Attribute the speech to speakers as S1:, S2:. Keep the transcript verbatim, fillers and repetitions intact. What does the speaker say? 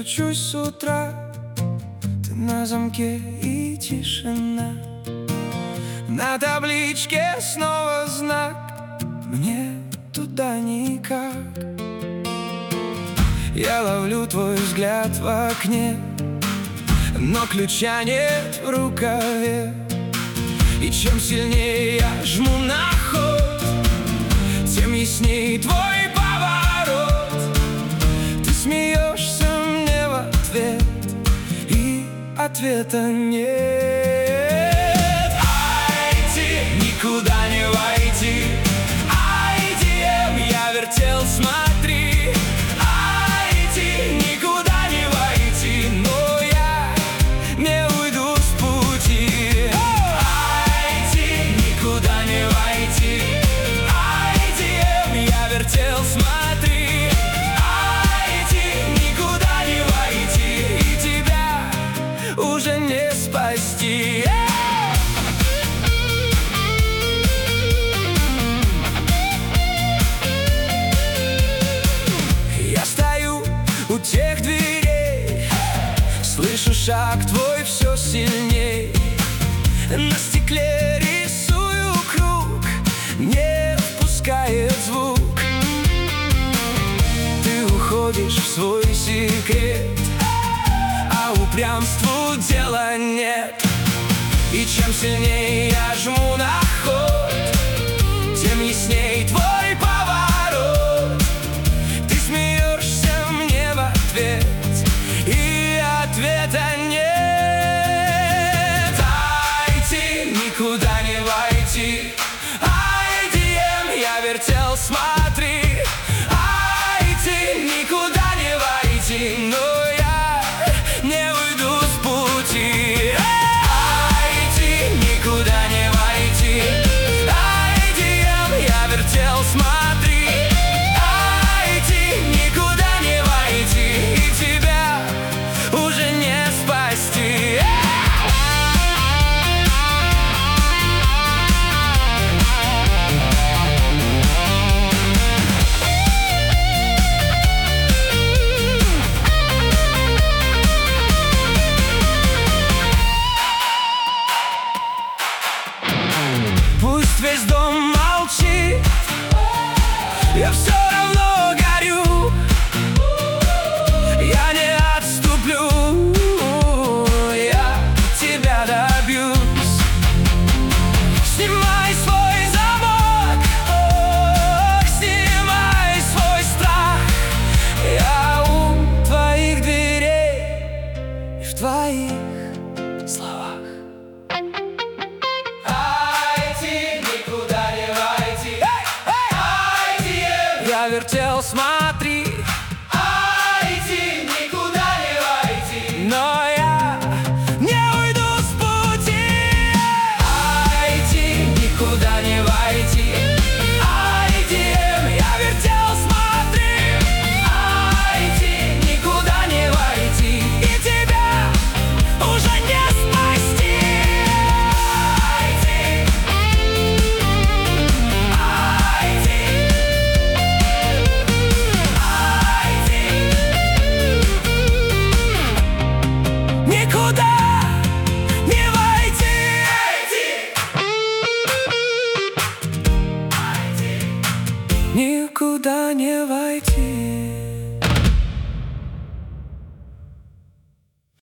S1: кручусь с утра, ты на замке и тишина. На табличке снова знак, мне туда никак. Я ловлю твой взгляд в окне, но ключа нет в рукаве. И чем сильнее я жму на ход, тем ясней твой поворот. Ты смеешься мне в ответ, и ответа нет. Айди, никуда не войти. Айди, я вертел, смотри. Айди, никуда не войти, но я не уйду с пути. Айди, никуда не войти. Айди, я вертел, смотри. Айди, никуда не войти, и тебя уже не спасти. Я стою у тех дверей, слышу шаг твой все сильней. На стекле рисую круг, не впускает звук. Ты уходишь в свой секрет, а упрямству дела нет. И чем сильнее я жму на ход, тем ясней твой поворот. Ты смеешься мне в ответ, и ответа нет. Айди, никуда не войти. Айди, я вертел, смотри. Айди, никуда не войти, но я не уйду с пути. Айди, никуда не войти. Айди, я вертел, смотри. Айди, никуда не войти, и тебя уже не спасти. Пусть весь дом молчит, я все равно горю. Я не отступлю, я тебя добьюсь. Снимай свой замок, ох, снимай свой страх. Я у твоих дверей и в твоих словах. Я вертел, смотри. Айди, никуда не войти, но я не уйду с пути. Айди, никуда не войти. Айди, я вертел, смотри. Айди, никуда не войти, и тебя уже не спасти. Айди, никуда не войти. Никуда не войти.